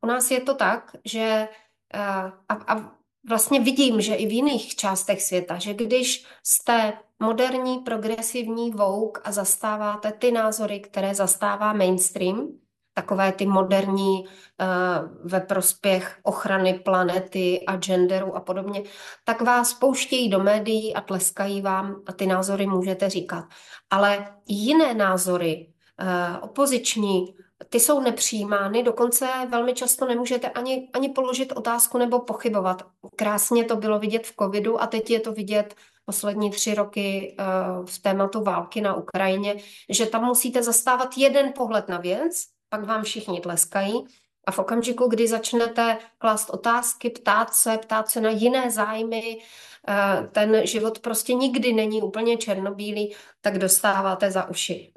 U nás je to tak, že a vlastně vidím, že i v jiných částech světa, že když jste moderní, progresivní woke a zastáváte ty názory, které zastává mainstream, takové ty moderní ve prospěch ochrany planety a genderu a podobně, tak vás pouštějí do médií a tleskají vám a ty názory můžete říkat. Ale jiné názory, opoziční, ty jsou nepřijímány, dokonce velmi často nemůžete ani položit otázku nebo pochybovat. Krásně to bylo vidět v covidu a teď je to vidět poslední 3 roky v tématu války na Ukrajině, že tam musíte zastávat jeden pohled na věc, pak vám všichni tleskají a v okamžiku, kdy začnete klást otázky, ptát se na jiné zájmy, ten život prostě nikdy není úplně černobílý, tak dostáváte za uši.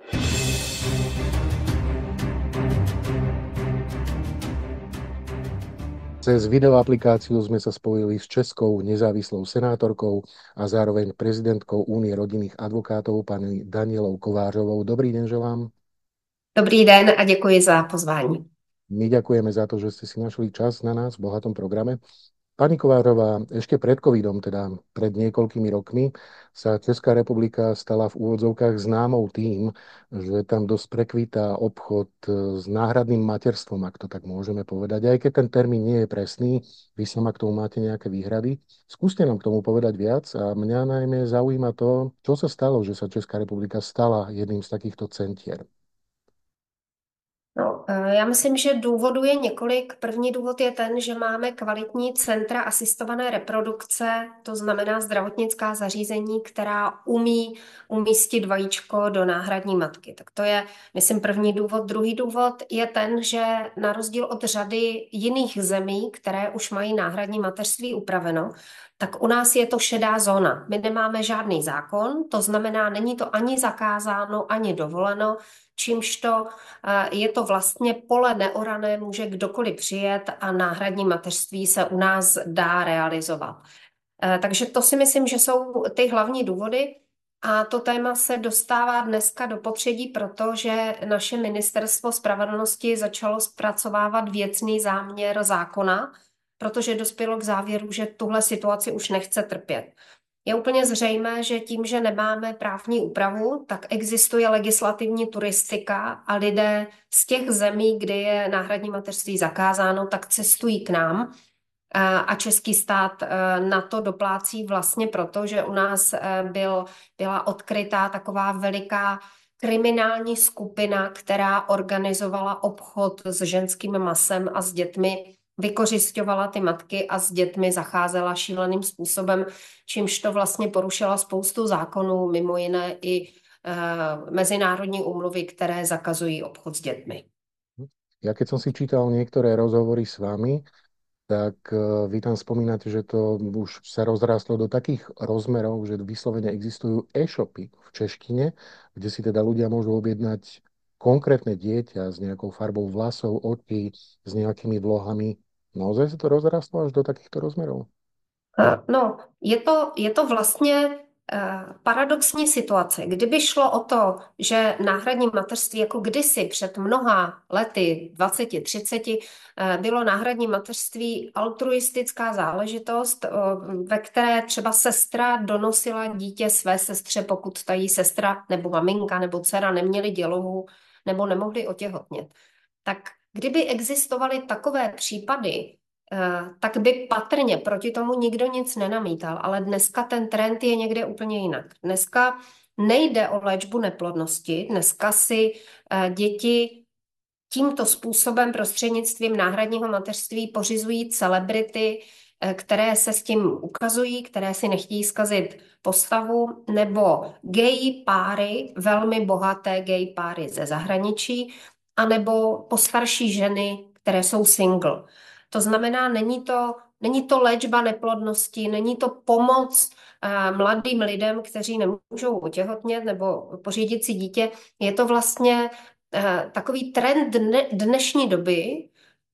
Cez videoaplikáciu sme sa spojili s českou nezávislou senátorkou a zároveň prezidentkou Únie rodinných advokátov, pani Danielou Kovářovou. Dobrý deň želám. Dobrý den a děkuji za pozvání. My ďakujeme za to, že ste si našli čas na nás v bohatom programe. Pani Kovářová, ešte pred covidom, teda pred niekoľkými rokmi, sa Česká republika stala v úvodzovkách známou tým, že tam dosť prekvítá obchod s náhradným materstvom, ak to tak môžeme povedať. Aj keď ten termín nie je presný, vy sama k tomu máte nejaké výhrady. Skúste nám k tomu povedať viac a mňa najmä zaujíma to, čo sa stalo, že sa Česká republika stala jedným z takýchto centier. No, já myslím, že důvodů je několik. První důvod je ten, že máme kvalitní centra asistované reprodukce, to znamená zdravotnická zařízení, která umí umístit vajíčko do náhradní matky. Tak to je, myslím, první důvod. Druhý důvod je ten, že na rozdíl od řady jiných zemí, které už mají náhradní mateřství upraveno, tak u nás je to šedá zóna. My nemáme žádný zákon, to znamená, není to ani zakázáno, ani dovoleno, čímž to je to vlastně pole neorané, může kdokoliv přijet a náhradní mateřství se u nás dá realizovat. Takže to si myslím, že jsou ty hlavní důvody. A to téma se dostává dneska do popředí, protože naše ministerstvo spravedlnosti začalo zpracovávat věcný záměr zákona, protože dospělo k závěru, že tuhle situaci už nechce trpět. Je úplně zřejmé, že tím, že nemáme právní úpravu, tak existuje legislativní turistika a lidé z těch zemí, kde je náhradní mateřství zakázáno, tak cestují k nám. A český stát na to doplácí vlastně proto, že u nás byla odkrytá taková veliká kriminální skupina, která organizovala obchod s ženským masem a s dětmi, vykořisťovala ty matky a s dětmi zacházela šíleným způsobem, čímž to vlastně porušila spoustu zákonů, mimo jiné i mezinárodní úmluvy, které zakazují obchod s dětmi. Ja keď som si čítal niektoré rozhovory s vami, tak vy tam spomínate, že to už sa rozrástlo do takých rozmerov, že vyslovene existujú e-shopy v češtine, kde si teda ľudia môžu objednať konkrétne dieťa s nejakou farbou vlasov, očí, s nejakými vlohami. Naozaj sa to rozrastlo až do takýchto rozmerov? No, je to vlastně paradoxní situace. Kdyby šlo o to, že náhradní mateřství jako kdysi před mnoha lety, 20, 30, bylo náhradní mateřství altruistická záležitost, ve které třeba sestra donosila dítě své sestře, pokud ta její sestra nebo maminka nebo dcera neměli dělohu nebo nemohli otěhotnět. Tak kdyby existovaly takové případy, tak by patrně proti tomu nikdo nic nenamítal, ale dneska ten trend je někde úplně jinak. Dneska nejde o léčbu neplodnosti, dneska si děti tímto způsobem prostřednictvím náhradního mateřství pořizují celebrity, které se s tím ukazují, které si nechtějí zkazit postavu, nebo gay páry, velmi bohaté gay páry ze zahraničí, anebo postarší ženy, které jsou single. To znamená, není to léčba neplodnosti, není to pomoc mladým lidem, kteří nemůžou otěhotnět nebo pořídit si dítě. Je to vlastně takový trend dnešní doby.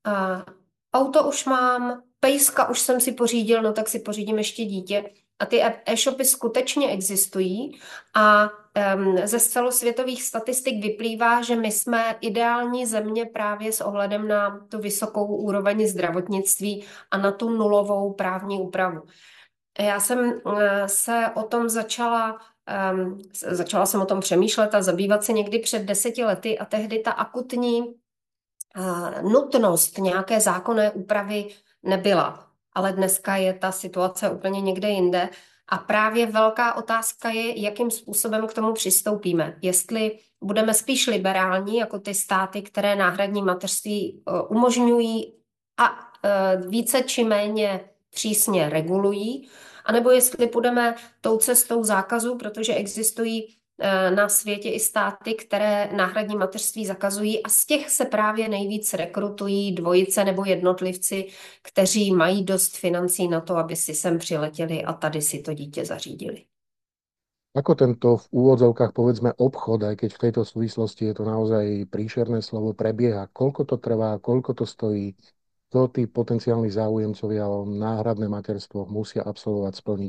Auto už mám, pejska už jsem si pořídil, no tak si pořídím ještě dítě. A ty e-shopy skutečně existují a ze celosvětových statistik vyplývá, že my jsme ideální země právě s ohledem na tu vysokou úroveň zdravotnictví a na tu nulovou právní úpravu. Já jsem se o tom začala jsem o tom přemýšlet a zabývat se někdy před 10 lety a tehdy ta akutní nutnost nějaké zákonné úpravy nebyla. Ale dneska je ta situace úplně někde jinde. A právě velká otázka je, jakým způsobem k tomu přistoupíme. Jestli budeme spíš liberální, jako ty státy, které náhradní mateřství umožňují a více či méně přísně regulují, anebo jestli půjdeme tou cestou zákazu, protože existují na světě i státy, které náhradní mateřství zakazují a z těch se právě nejvíc rekrutují dvojice nebo jednotlivci, kteří mají dost financí na to, aby si sem přiletěli a tady si to dítě zařídili. Ako tento v úvodzovkách povedzme obchod, aj keď v tejto súvislosti je to naozaj príšerné slovo, prebieha? Koľko to trvá, koľko to stojí? To tí potenciálni záujemcovia o náhradné materstvo musia absolvovať, splniť?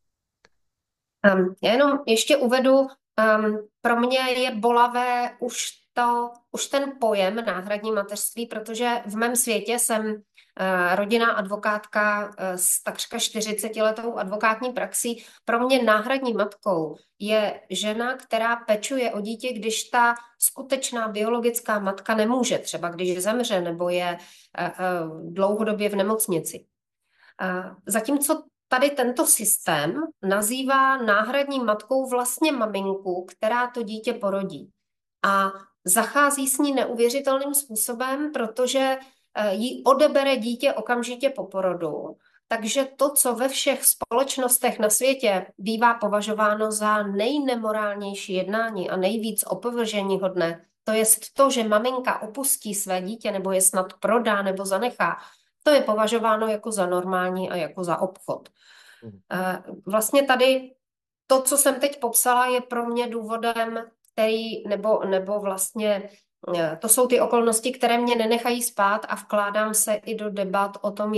Já jenom ještě uvedu, pro mě je bolavé už ten pojem náhradní mateřství, protože v mém světě jsem rodinná advokátka s takřka 40letou advokátní praxí. Pro mě náhradní matkou je žena, která pečuje o dítě, když ta skutečná biologická matka nemůže, třeba když zemře nebo je dlouhodobě v nemocnici. Zatímco tady tento systém nazývá náhradní matkou vlastně maminku, která to dítě porodí. A zachází s ní neuvěřitelným způsobem, protože jí odebere dítě okamžitě po porodu. Takže to, co ve všech společnostech na světě bývá považováno za nejnemorálnější jednání a nejvíc opovrženíhodné, to je to, že maminka opustí své dítě nebo je snad prodá nebo zanechá, to je považováno jako za normální a jako za obchod. Vlastně tady to, co jsem teď popsala, je pro mě důvodem, nebo vlastně to jsou ty okolnosti, které mě nenechají spát a vkládám se i do debat o tom,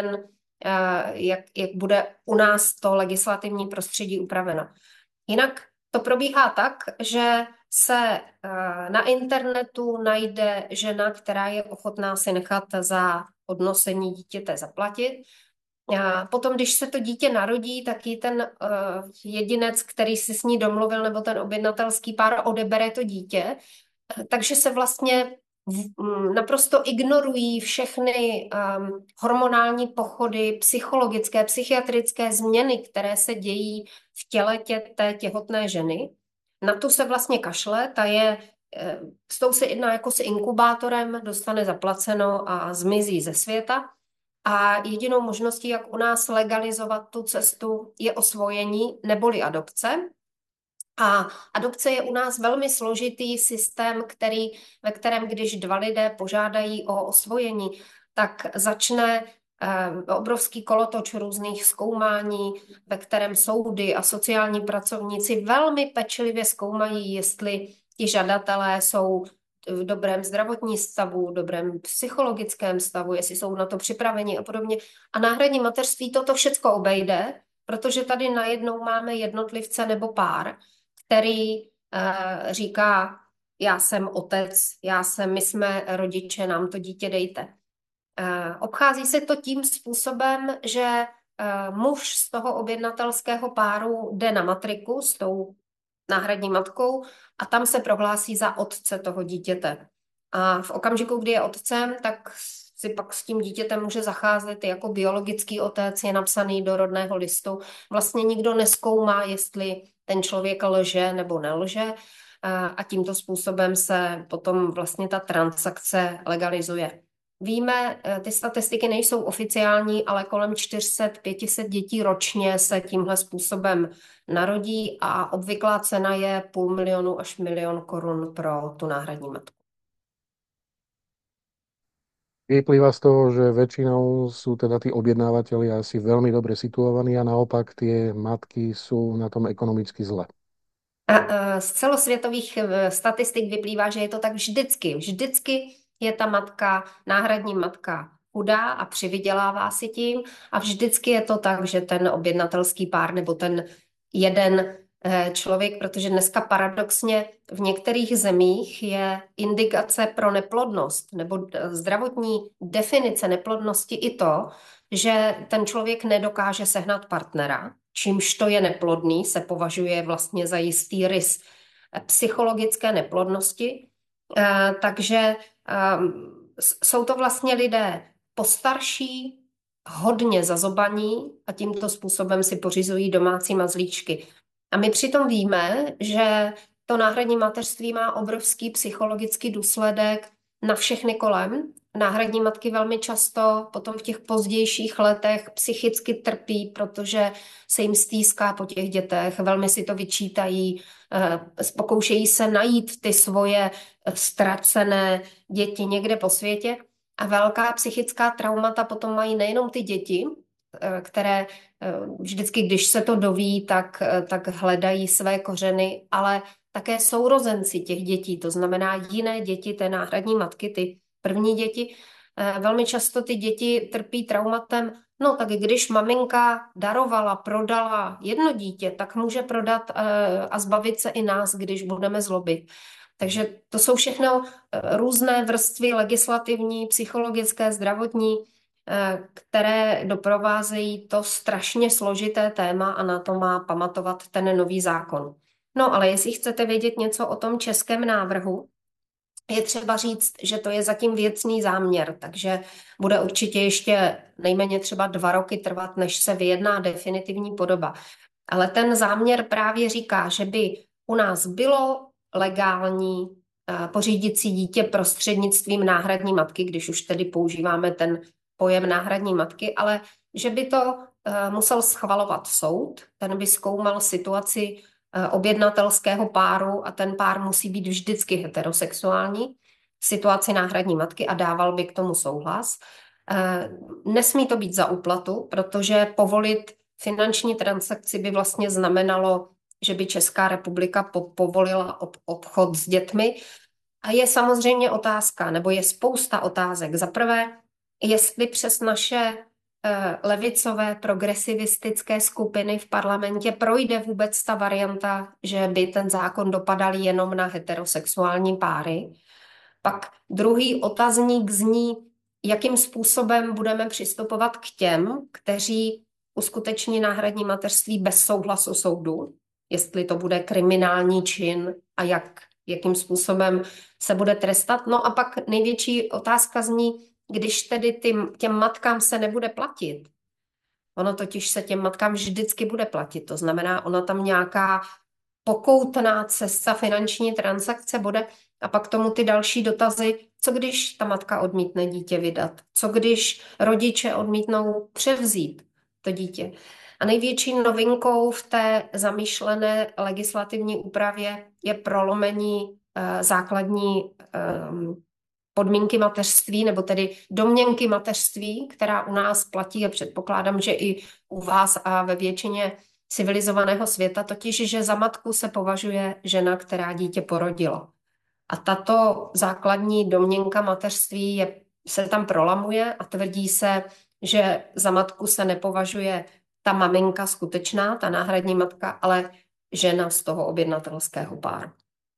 jak bude u nás to legislativní prostředí upraveno. Jinak to probíhá tak, že se na internetu najde žena, která je ochotná si nechat za odnosení dítěte zaplatit. A potom, když se to dítě narodí, tak ji ten jedinec, který si s ní domluvil, nebo ten objednatelský pár odebere to dítě. Takže se vlastně naprosto ignorují všechny hormonální pochody, psychologické, psychiatrické změny, které se dějí v těle té těhotné ženy. Na tu se vlastně kašle, s tou se jedná jako s inkubátorem, dostane zaplaceno a zmizí ze světa. A jedinou možností, jak u nás legalizovat tu cestu, je osvojení neboli adopce. A adopce je u nás velmi složitý systém, ve kterém, když dva lidé požádají o osvojení, tak začne obrovský kolotoč různých zkoumání, ve kterém soudy a sociální pracovníci velmi pečlivě zkoumají, jestli ti žadatelé jsou v dobrém zdravotním stavu, dobrém psychologickém stavu, jestli jsou na to připraveni a podobně. A náhradní mateřství toto všecko obejde, protože tady najednou máme jednotlivce nebo pár, který říká, já jsem otec, my jsme rodiče, nám to dítě dejte. Obchází se to tím způsobem, že muž z toho objednatelského páru jde na matriku s tou náhradní matkou a tam se prohlásí za otce toho dítěte. A v okamžiku, kdy je otcem, tak si pak s tím dítětem může zacházet jako biologický otec, je napsaný do rodného listu. Vlastně nikdo nezkoumá, jestli ten člověk lže nebo nelže a tímto způsobem se potom vlastně ta transakce legalizuje. Víme, ty statistiky nejsou oficiální, ale kolem 400-500 dětí ročně se tímhle způsobem narodí a obvyklá cena je 500 000 až 1 000 000 korun pro tu náhradní matku. Vyplýva z toho, že väčšinou sú teda tí objednávateľi asi veľmi dobre situovaní a naopak tie matky sú na tom ekonomicky zle. Z celosvětových statistik vyplývá, že je to tak vždycky. Vždycky je ta náhradní matka chudá a přivydělává si tím a vždycky je to tak, že ten objednatelský pár nebo ten jeden člověk, protože dneska paradoxně v některých zemích je indikace pro neplodnost nebo zdravotní definice neplodnosti i to, že ten člověk nedokáže sehnat partnera, čímž to je neplodný, se považuje vlastně za jistý rys psychologické neplodnosti. Takže jsou to vlastně lidé postarší, hodně zazobaní a tímto způsobem si pořizují domácí mazlíčky. A my přitom víme, že to náhradní mateřství má obrovský psychologický důsledek na všechny kolem. Náhradní matky velmi často potom v těch pozdějších letech psychicky trpí, protože se jim stýská po těch dětech, velmi si to vyčítají, pokoušejí se najít ty svoje ztracené děti někde po světě. A velká psychická traumata potom mají nejenom ty děti, které vždycky, když se to doví, tak hledají své kořeny, ale také sourozenci těch dětí, to znamená jiné děti té náhradní matky, ty první děti. Velmi často ty děti trpí traumatem, no tak když maminka darovala, prodala jedno dítě, tak může prodat a zbavit se i nás, když budeme zlobit. Takže to jsou všechno různé vrstvy legislativní, psychologické, zdravotní, které doprovázejí to strašně složité téma a na to má pamatovat ten nový zákon. No ale jestli chcete vědět něco o tom českém návrhu, je třeba říct, že to je zatím věcný záměr, takže bude určitě ještě nejméně třeba 2 roky trvat, než se vyjedná definitivní podoba. Ale ten záměr právě říká, že by u nás bylo legální pořídit si dítě prostřednictvím náhradní matky, když už tedy používáme ten pojem náhradní matky, ale že by to musel schvalovat soud, ten by zkoumal situaci objednatelského páru a ten pár musí být vždycky heterosexuální, situaci náhradní matky a dával by k tomu souhlas. Nesmí to být za úplatu, protože povolit finanční transakci by vlastně znamenalo, že by Česká republika povolila obchod s dětmi. A je samozřejmě otázka, nebo je spousta otázek. Za prvé, jestli přes naše levicové progresivistické skupiny v parlamentě projde vůbec ta varianta, že by ten zákon dopadal jenom na heterosexuální páry. Pak druhý otazník zní, jakým způsobem budeme přistupovat k těm, kteří uskuteční náhradní mateřství bez souhlasu soudu, jestli to bude kriminální čin a jakým způsobem se bude trestat. No a pak největší otázka zní, když tedy těm matkám se nebude platit, ono totiž se těm matkám vždycky bude platit, to znamená, ona tam nějaká pokoutná cesta finanční transakce bude a pak tomu ty další dotazy, co když ta matka odmítne dítě vydat, co když rodiče odmítnou převzít to dítě. A největší novinkou v té zamýšlené legislativní úpravě je prolomení základní podmínky mateřství, nebo tedy domněnky mateřství, která u nás platí a předpokládám, že i u vás a ve většině civilizovaného světa, totiž, že za matku se považuje žena, která dítě porodila. A tato základní domněnka mateřství se tam prolamuje a tvrdí se, že za matku se nepovažuje ta maminka skutečná, ta náhradní matka, ale žena z toho objednatelského páru.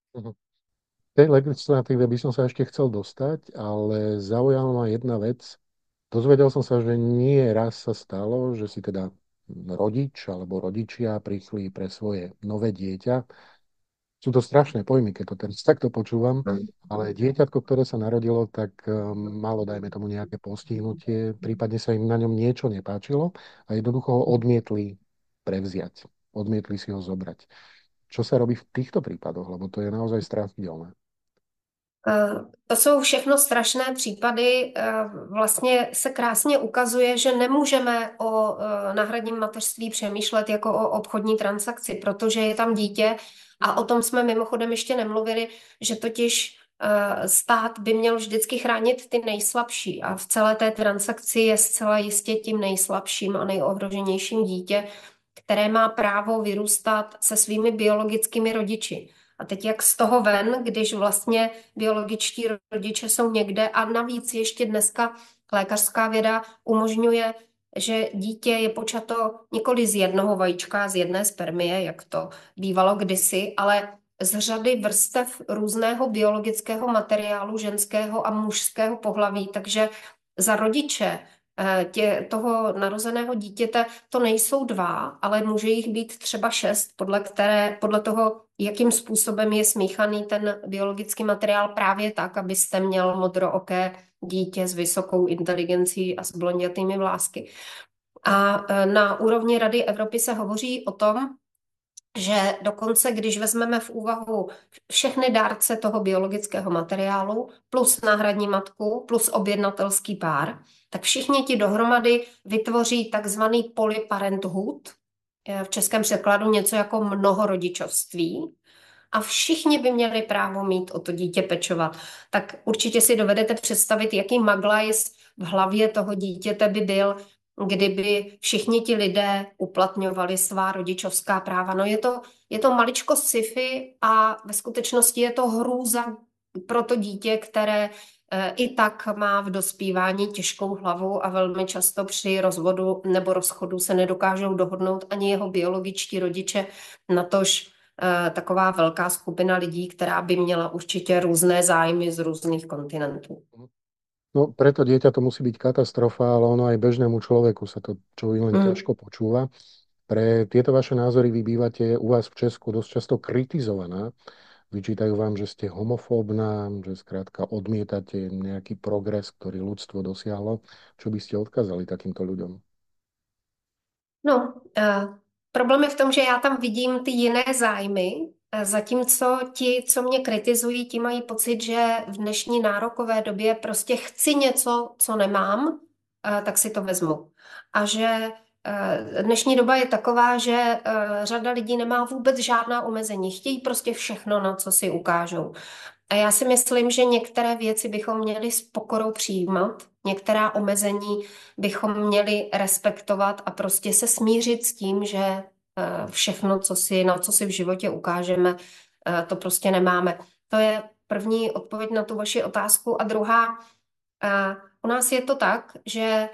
V tej legislatíve by som sa ešte chcel dostať, ale zaujala ma jedna vec. Dozvedel som sa, že nie raz sa stalo, že si teda rodič alebo rodičia prišli pre svoje nové dieťa. Sú to strašné pojmy, keď to teraz takto počúvam, ale dieťatko, ktoré sa narodilo, tak malo, dajme tomu, nejaké postihnutie, prípadne sa im na ňom niečo nepáčilo a jednoducho ho odmietli prevziať. Odmietli si ho zobrať. Čo sa robí v týchto prípadoch? Lebo to je naozaj strašidelné. To jsou všechno strašné případy. Vlastně se krásně ukazuje, že nemůžeme o náhradním mateřství přemýšlet jako o obchodní transakci, protože je tam dítě a o tom jsme mimochodem ještě nemluvili, že totiž stát by měl vždycky chránit ty nejslabší a v celé té transakci je zcela jistě tím nejslabším a nejohroženějším dítě, které má právo vyrůstat se svými biologickými rodiči. A teď jak z toho ven, když vlastně biologičtí rodiče jsou někde a navíc ještě dneska lékařská věda umožňuje že dítě je počato nikoli z jednoho vajíčka, z jedné spermie, jak to bývalo kdysi, ale z řady vrstev různého biologického materiálu ženského a mužského pohlaví. Takže za rodiče toho narozeného dítěte to nejsou dva, ale může jich být třeba šest, podle toho, jakým způsobem je smíchaný ten biologický materiál právě tak, abyste měl modrooké dítě s vysokou inteligencí a s blondětými vlásky. A na úrovni Rady Evropy se hovoří o tom, že dokonce, když vezmeme v úvahu všechny dárce toho biologického materiálu, plus náhradní matku, plus objednatelský pár, tak všichni ti dohromady vytvoří takzvaný polyparenthood, v českém překladu něco jako mnohorodičovství, a všichni by měli právo mít o to dítě pečovat. Tak určitě si dovedete představit, jaký maglajs v hlavě toho dítěte by byl, kdyby všichni ti lidé uplatňovali svá rodičovská práva. No je to maličko sci-fi a ve skutečnosti je to hrůza pro to dítě, které i tak má v dospívání těžkou hlavu a velmi často při rozvodu nebo rozchodu se nedokážou dohodnout ani jeho biologičtí rodiče, natož taková velká skupina lidí, která by měla určitě různé zájmy z různých kontinentů. No, preto dieťa to musí byť katastrofa, ale ono aj bežnému človeku sa to čo len Mm. ťažko počúva. Pre tieto vaše názory vy bývate u vás v Česku dosť často kritizovaná. Vyčítajú vám, že ste homofóbna, že skrátka odmietate nejaký progres, ktorý ľudstvo dosiahlo. Čo by ste odkázali takýmto ľuďom? No, problém je v tom, že já tam vidím ty jiné zájmy, zatímco ti, co mě kritizují, ti mají pocit, že v dnešní nárokové době prostě chci něco, co nemám, tak si to vezmu. A že dnešní doba je taková, že řada lidí nemá vůbec žádná omezení. Chtějí prostě všechno, na co si ukážou. A já si myslím, že některé věci bychom měli s pokorou přijímat, některá omezení bychom měli respektovat a prostě se smířit s tím, že všechno, na co si v životě ukážeme, to prostě nemáme. To je první odpověď na tu vaši otázku. A druhá, u nás je to tak, že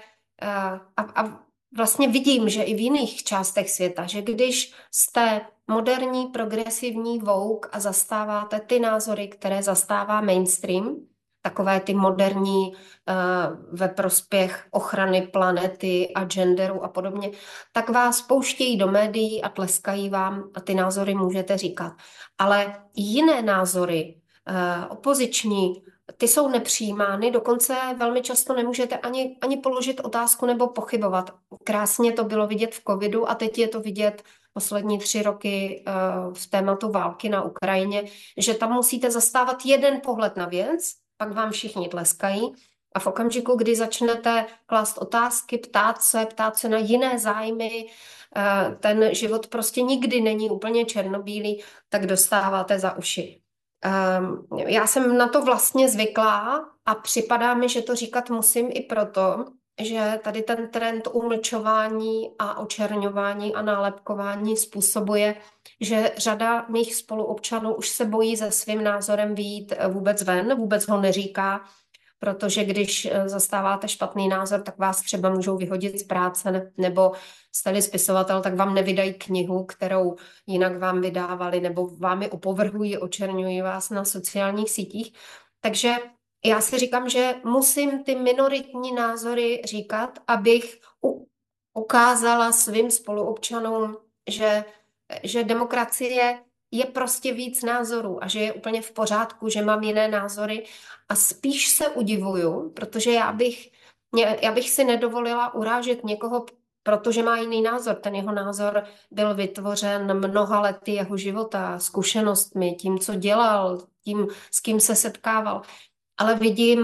a vlastně vidím, že i v jiných částech světa, že když jste moderní, progresivní woke a zastáváte ty názory, které zastává mainstream, takové ty moderní ve prospěch ochrany planety a genderu a podobně, tak vás pouštějí do médií a tleskají vám a ty názory můžete říkat. Ale jiné názory, opoziční, ty jsou nepřijímány, dokonce velmi často nemůžete ani položit otázku nebo pochybovat. Krásně to bylo vidět v covidu a teď je to vidět poslední 3 roky v tématu války na Ukrajině, že tam musíte zastávat jeden pohled na věc, pak vám všichni tleskají a v okamžiku, kdy začnete klást otázky, ptát se na jiné zájmy, ten život prostě nikdy není úplně černobílý, tak dostáváte za uši. Já jsem na to vlastně zvyklá a připadá mi, že to říkat musím i proto, že tady ten trend umlčování a očerňování a nálepkování způsobuje, že řada mých spoluobčanů už se bojí se svým názorem vyjít vůbec ven, vůbec ho neříká, protože když zastáváte špatný názor, tak vás třeba můžou vyhodit z práce, nebo jste-li spisovatel, tak vám nevydají knihu, kterou jinak vám vydávali, nebo vámi opovrhují, očerňují vás na sociálních sítích. Takže já si říkám, že musím ty minoritní názory říkat, abych ukázala svým spoluobčanům, že demokracie je prostě víc názorů a že je úplně v pořádku, že mám jiné názory a spíš se udivuju, protože já bych si nedovolila urážet někoho, protože má jiný názor. Ten jeho názor byl vytvořen mnoha lety jeho života, zkušenostmi, tím, co dělal, tím, s kým se setkával. Ale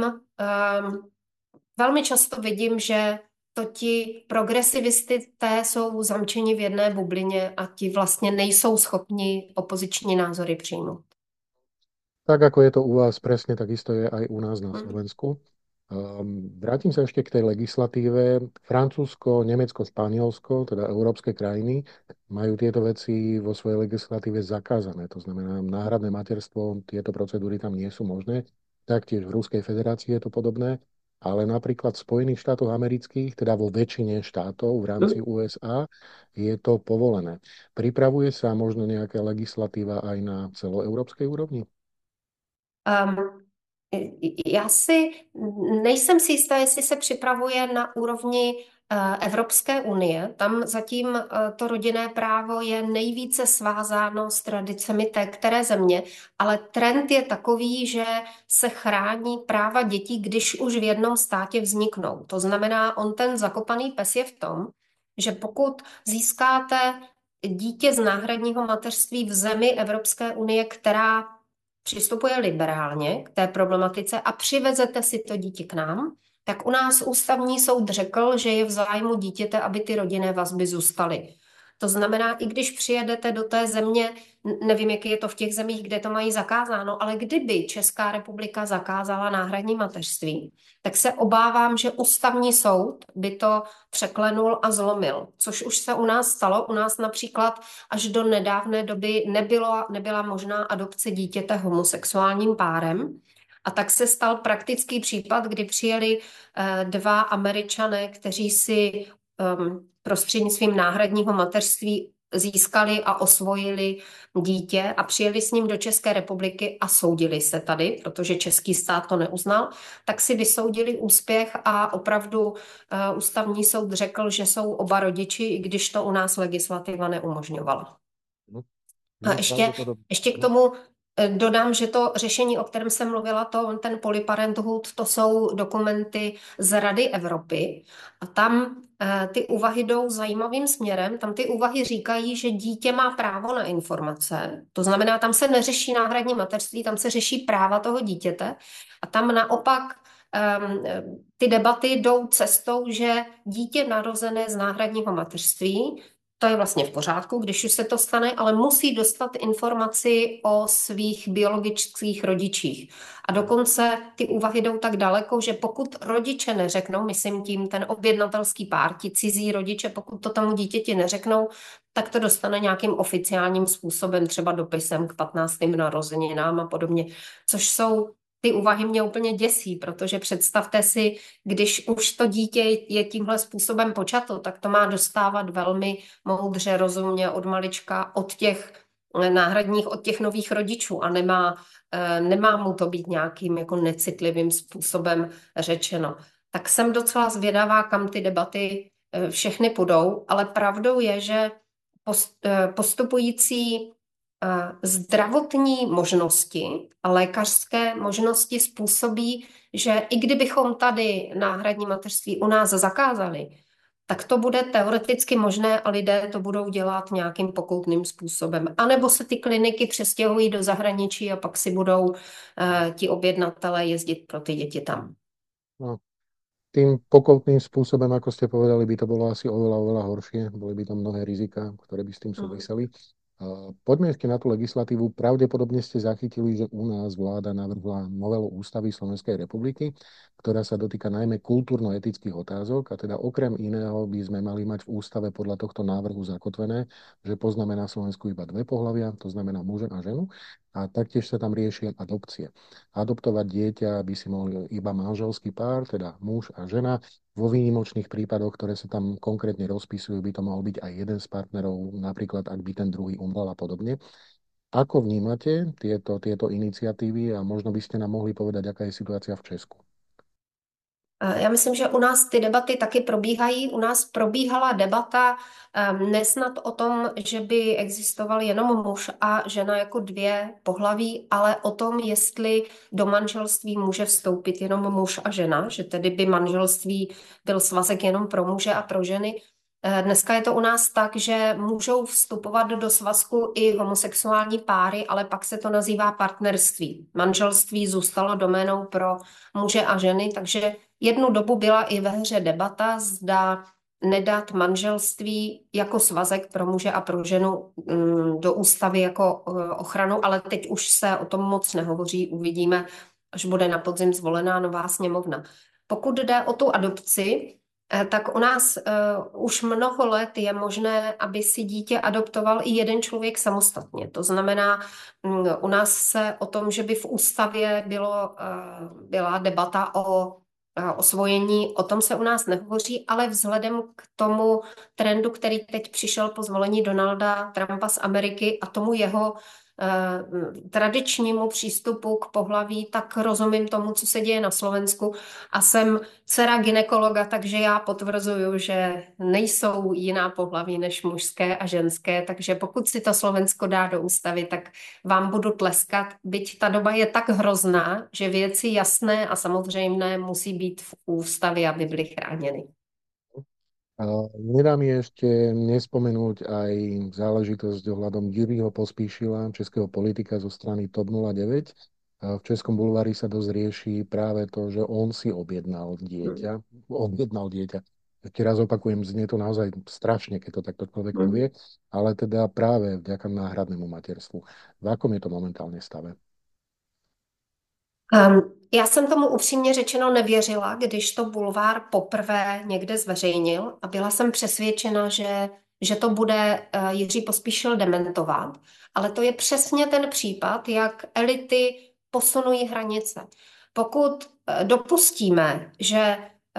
velmi často vidím, že to ti progresivisté jsou zamčeni v jedné bublině a ti vlastně nejsou schopni opoziční názory přijmout. Tak ako je to u vás presne, takisto je aj u nás na Mm. Slovensku. Vrátim sa ešte k tej legislatíve. Francúzsko, Nemecko, Španielsko, teda európske krajiny, majú tieto veci vo svojej legislatíve zakázané. To znamená, náhradné materstvo, tieto procedúry tam nie sú možné. Taktiež v Ruskej federácii je to podobné. ale napríklad v Spojených štátoch amerických, teda vo väčšine štátov v rámci USA, je to povolené. Pripravuje sa možno nejaká legislatíva aj na celoeurópskej úrovni? Um, já si nejsem si jistá, jestli se připravuje na úrovni Evropské unie. Tam zatím to rodinné právo je nejvíce svázáno s tradicemi té které země, ale trend je takový, že se chrání práva dětí, když už v jednom státě vzniknou. To znamená, on ten zakopaný pes je v tom, že pokud získáte dítě z náhradního mateřství v zemi Evropské unie, která přistupuje liberálně k té problematice a přivezete si to dítě k nám, tak u nás ústavní soud řekl, že je v zájmu dítěte, aby ty rodinné vazby zůstaly. To znamená, i když přijedete do té země, nevím, jak je to v těch zemích, kde to mají zakázáno, ale kdyby Česká republika zakázala náhradní mateřství, tak se obávám, že ústavní soud by to překlenul a zlomil, což už se u nás stalo. U nás například až do nedávné doby nebyla možná adopce dítěte homosexuálním párem. A tak se stal praktický případ, kdy přijeli dva Američané, kteří si prostřednictvím náhradního mateřství získali a osvojili dítě a přijeli s ním do České republiky a soudili se tady, protože český stát to neuznal, tak si vysoudili úspěch a opravdu ústavní soud řekl, že jsou oba rodiči, i když to u nás legislativa neumožňovala. No, A no, pravdepodobne. ještě k tomu dodám, že to řešení, o kterém jsem mluvila, ten polyparenthood, to jsou dokumenty z Rady Evropy a tam ty úvahy jdou zajímavým směrem. Tam ty úvahy říkají, že dítě má právo na informace. To znamená, tam se neřeší náhradní mateřství, tam se řeší práva toho dítěte a tam naopak ty debaty jdou cestou, že dítě narozené z náhradního mateřství to je vlastně v pořádku, když už se to stane, ale musí dostat informaci o svých biologických rodičích. A dokonce ty úvahy jdou tak daleko, že pokud rodiče neřeknou, myslím tím ten objednatelský pár, ti cizí rodiče, pokud to tomu dítěti neřeknou, tak to dostane nějakým oficiálním způsobem, třeba dopisem k 15. narozeninám a podobně, což jsou ty úvahy mě úplně děsí, protože představte si, když už to dítě je tímhle způsobem počato, tak to má dostávat velmi moudře, rozumně od malička, od těch náhradních, od těch nových rodičů a nemá mu to být nějakým jako necitlivým způsobem řečeno. Tak jsem docela zvědavá, kam ty debaty všechny půjdou, ale pravdou je, že postupující zdravotní možnosti a lékařské možnosti způsobí, že i kdybychom tady náhradní mateřství u nás zakázali, tak to bude teoreticky možné a lidé to budou dělat nějakým pokoutným způsobem. A nebo se ty kliniky přestěhují do zahraničí a pak si budou ti objednatelé jezdit pro ty děti tam. No, tým pokoutným spôsobom, ako ste povedali, by to bolo asi oveľa horšie. Boli by tam mnohé rizika, ktoré by s tým súviseli. Poďme ešte na tú legislatívu. Pravdepodobne ste zachytili, že u nás vláda navrhla novelu ústavy Slovenskej republiky, ktorá sa dotýka najmä kultúrno-etických otázok a teda okrem iného by sme mali mať v ústave podľa tohto návrhu zakotvené, že poznáme na Slovensku iba dve pohlavia, to znamená muža a ženu a taktiež sa tam riešia adopcie. Adoptovať dieťa by si mohli iba manželský pár, teda muž a žena. Vo výnimočných prípadoch, ktoré sa tam konkrétne rozpisujú, by to mohol byť aj jeden z partnerov, napríklad ak by ten druhý umrel a podobne. Ako vnímate tieto iniciatívy a možno by ste nám mohli povedať, aká je situácia v Česku? Já myslím, že u nás ty debaty taky probíhají. U nás probíhala debata nesnad o tom, že by existoval jenom muž a žena jako dvě pohlaví, ale o tom, jestli do manželství může vstoupit jenom muž a žena, že tedy by manželství byl svazek jenom pro muže a pro ženy. Dneska je to u nás tak, že můžou vstupovat do svazku i homosexuální páry, ale pak se to nazývá partnerství. Manželství zůstalo doménou pro muže a ženy, takže jednu dobu byla i ve hře debata, zda nedat manželství jako svazek pro muže a pro ženu do ústavy jako ochranu, ale teď už se o tom moc nehovoří, uvidíme, až bude na podzim zvolená nová sněmovna. Pokud jde o tu adopci, tak u nás už mnoho let je možné, aby si dítě adoptoval i jeden člověk samostatně. To znamená, u nás se o tom, že by v ústavě byla debata o osvojení, o tom se u nás nehovoří, ale vzhledem k tomu trendu, který teď přišel po zvolení Donalda Trumpa z Ameriky a tomu jeho tradičnímu přístupu k pohlaví, tak rozumím tomu, co se děje na Slovensku a jsem dcera gynekologa, takže já potvrzuju, že nejsou jiná pohlaví než mužské a ženské, takže pokud si to Slovensko dá do ústavy, tak vám budu tleskat, byť ta doba je tak hrozná, že věci jasné a samozřejmé musí být v ústavě, aby byly chráněny. A nedá mi ešte nespomenúť aj záležitosť ohľadom Jiřího Pospíšila, českého politika zo strany TOP 09. V Českom bulvári sa dosť rieši práve to, že on si objednal dieťa. Objednal dieťa. Ešte raz opakujem, znie to naozaj strašne, keď to takto človek povie, ale teda práve vďaka náhradnému materstvu. V akom je to momentálne stave? Já jsem tomu upřímně řečeno nevěřila, když to Bulvár poprvé někde zveřejnil a byla jsem přesvědčena, že to bude Jiří Pospíšil dementovat. Ale to je přesně ten případ, jak elity posunují hranice. Pokud dopustíme, že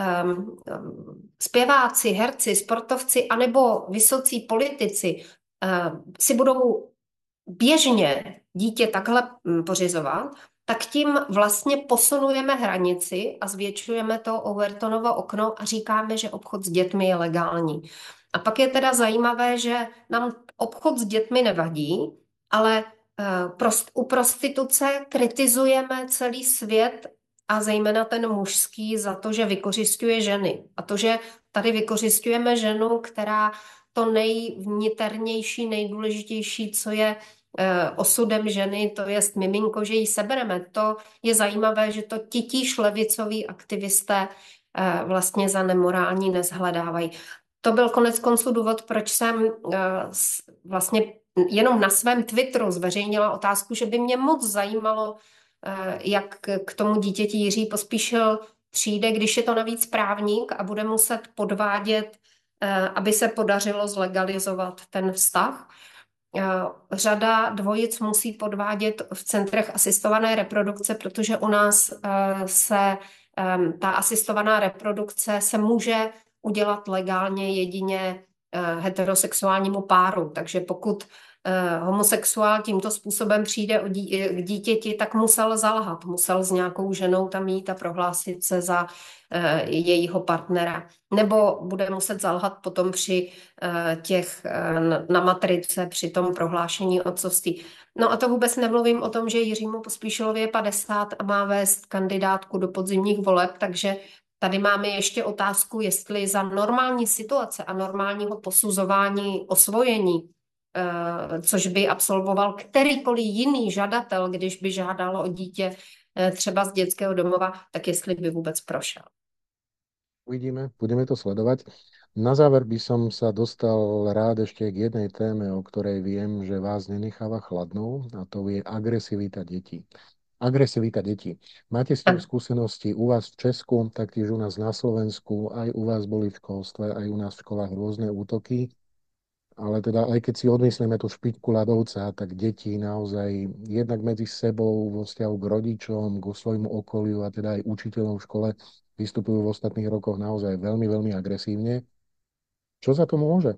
zpěváci, herci, sportovci anebo vysocí politici si budou běžně dítě takhle pořizovat, tak tím vlastně posunujeme hranici a zvětšujeme to Overtonovo okno a říkáme, že obchod s dětmi je legální. A pak je teda zajímavé, že nám obchod s dětmi nevadí, ale u prostituce kritizujeme celý svět a zejména ten mužský za to, že vykořisťuje ženy. A to, že tady vykořisťujeme ženu, která to nejvniternější, nejdůležitější, co je osudem ženy, to je miminko, že ji sebereme. To je zajímavé, že to titíž levicoví aktivisté vlastně za nemorální nezhledávají. To byl konec konců důvod, proč jsem vlastně jenom na svém Twitteru zveřejnila otázku, že by mě moc zajímalo, jak k tomu dítěti Jiří Pospíšil přijde, když je to navíc právník a bude muset podvádět, aby se podařilo zlegalizovat ten vztah. Řada dvojic musí podvádět v centrech asistované reprodukce, protože u nás se ta asistovaná reprodukce se může udělat legálně jedině heterosexuálnímu páru. Takže pokud homosexuál tímto způsobem přijde k dítěti, tak musel zalhat, musel s nějakou ženou tam jít a prohlásit se za jejího partnera. Nebo bude muset zalhat potom při na matrice, při tom prohlášení otcovství. No a to vůbec nemluvím o tom, že Jiřímu Pospíšilovi je 50 a má vést kandidátku do podzimních voleb, takže tady máme ještě otázku, jestli za normální situace a normálního posuzování osvojení, což by absolvoval kterýkoliv jiný žadatel, když by žádal o dítě třeba z dětského domova, tak jestli by vůbec prošel. Uvidíme, budeme to sledovať. Na záver by som sa dostal rád ešte k jednej téme, o ktorej viem, že vás nenecháva chladnou, a to je agresivita detí. Agresivita detí. Máte s tým skúsenosti u vás v Česku, taktiež u nás na Slovensku, aj u vás boli v školstve, aj u nás v školách rôzne útoky, ale teda aj keď si odmyslíme tú špičku ľadovca, tak deti naozaj jednak medzi sebou vo vzťahu k rodičom, k svojmu okoliu a teda aj učiteľom v škole vystupujú v ostatných rokoch naozaj veľmi, veľmi agresívne. Čo za to môže?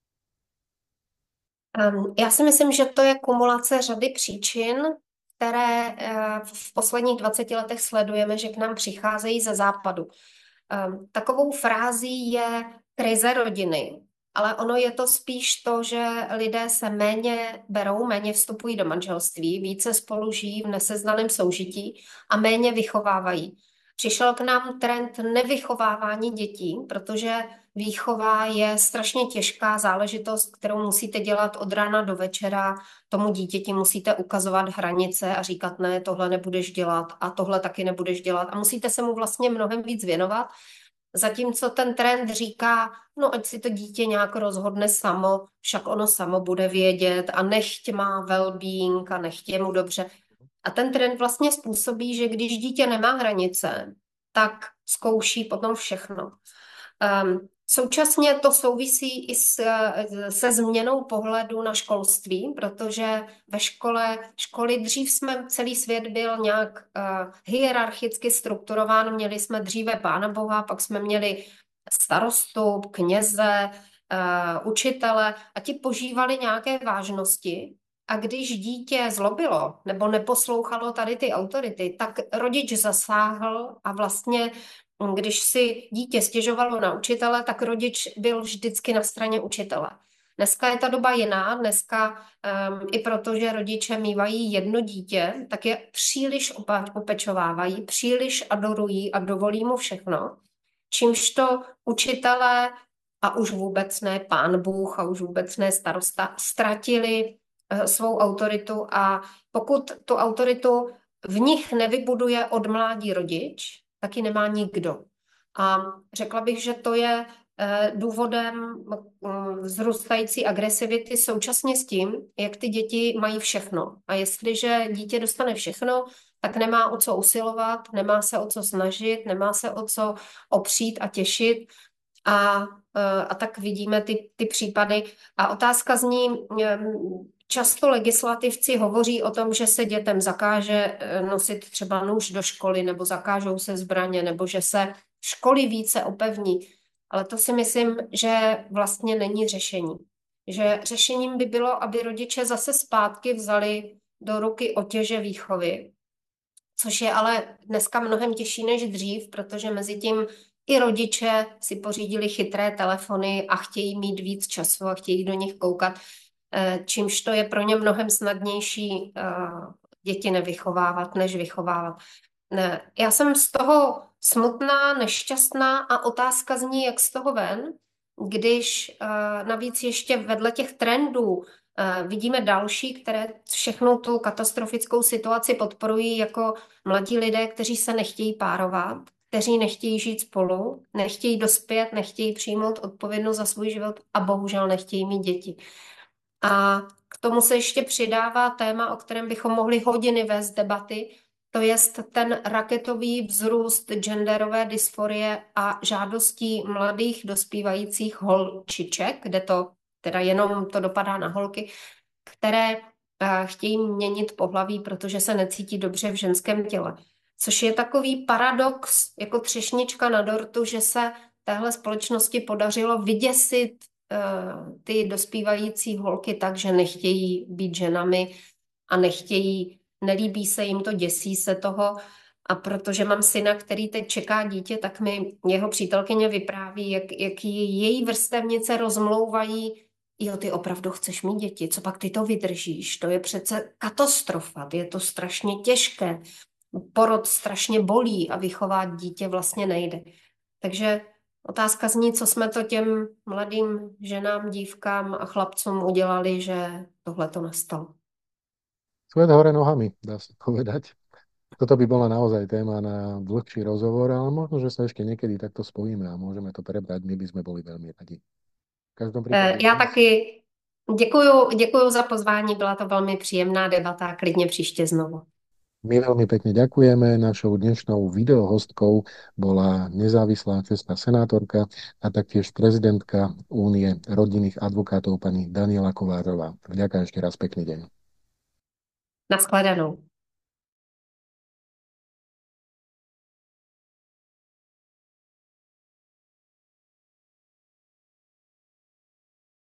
Já si myslím, že to je kumulace řady příčin, které v posledních 20 letech sledujeme, že k nám přicházejí ze západu. Takovou frází je krize rodiny, ale ono je to spíš to, že lidé se méně berou, méně vstupují do manželství, více spolu žijí v neseznaném soužití a méně vychovávají. Přišel k nám trend nevychovávání dětí, protože výchova je strašně těžká záležitost, kterou musíte dělat od rána do večera. Tomu dítěti musíte ukazovat hranice a říkat, ne, tohle nebudeš dělat a tohle taky nebudeš dělat. A musíte se mu vlastně mnohem víc věnovat. Zatímco ten trend říká, no ať si to dítě nějak rozhodne samo, však ono samo bude vědět a nechť má well-being a nechť je mu dobře. A ten trend vlastně způsobí, že když dítě nemá hranice, tak zkouší potom všechno. Současně to souvisí i se změnou pohledu na školství, protože ve školy dřív jsme, celý svět byl nějak hierarchicky strukturován. Měli jsme dříve Pána Boha, pak jsme měli starostu, kněze, učitele a ti požívali nějaké vážnosti. A když dítě zlobilo nebo neposlouchalo tady ty autority, tak rodič zasáhl a vlastně když si dítě stěžovalo na učitele, tak rodič byl vždycky na straně učitele. Dneska je ta doba jiná, dneska i protože rodiče mívají jedno dítě, tak je příliš opečovávají, příliš adorují a dovolí mu všechno, čímž to učitelé a už vůbec ne pán Bůh a už vůbec ne starosta ztratili svou autoritu a pokud tu autoritu v nich nevybuduje od mládí rodič, taky nemá nikdo. A řekla bych, že to je důvodem vzrůstající agresivity současně s tím, jak ty děti mají všechno. A jestliže dítě dostane všechno, tak nemá o co usilovat, nemá se o co snažit, nemá se o co opřít a těšit. A tak vidíme ty případy. A otázka zní, často legislativci hovoří o tom, že se dětem zakáže nosit třeba nůž do školy, nebo zakážou se zbraně, nebo že se školy více opevní. Ale to si myslím, že vlastně není řešení. Že řešením by bylo, aby rodiče zase zpátky vzali do ruky otěže výchovy, což je ale dneska mnohem těžší než dřív, protože mezi tím i rodiče si pořídili chytré telefony a chtějí mít víc času a chtějí do nich koukat, čímž to je pro ně mnohem snadnější děti nevychovávat, než vychovávat. Já jsem z toho smutná, nešťastná a otázka zní, jak z toho ven, když navíc ještě vedle těch trendů vidíme další, které všechnu tu katastrofickou situaci podporují jako mladí lidé, kteří se nechtějí párovat, kteří nechtějí žít spolu, nechtějí dospět, nechtějí přijmout odpovědnost za svůj život a bohužel nechtějí mít děti. A k tomu se ještě přidává téma, o kterém bychom mohli hodiny vést debaty, to je ten raketový vzrůst genderové dysforie a žádostí mladých dospívajících holčiček, kde to teda jenom to dopadá na holky, které chtějí měnit pohlaví, protože se necítí dobře v ženském těle. Což je takový paradox, jako třešnička na dortu, že se téhle společnosti podařilo vyděsit ty dospívající holky tak, že nechtějí být ženami a nelíbí se jim to, děsí se toho. A protože mám syna, který teď čeká dítě, tak mi jeho přítelkyně vypráví, jak její vrstevnice rozmlouvají: Jo, ty opravdu chceš mít děti, co pak ty to vydržíš? To je přece katastrofa, je to strašně těžké. Porod strašně bolí a vychovat dítě vlastně nejde. Takže otázka zní, co jsme to těm mladým ženám, dívkám a chlapcům udělali, že tohle to nastalo. Svet hore nohami, dá sa povedať. Toto by bola naozaj téma na dlhší rozhovor, ale možno, že sa ešte niekedy takto spojíme a môžeme to prebrať. My by sme boli veľmi radi. V každom prípade Já dnes taky děkuju za pozvání, byla to velmi příjemná debata, klidně příště znovu. my veľmi pekne ďakujeme. Našou dnešnou videohostkou bola nezávislá čestná senátorka a taktiež prezidentka Únie rodinných advokátov pani Daniela Kovářová. Ďakujem ešte raz, pekný deň. Naschledanou.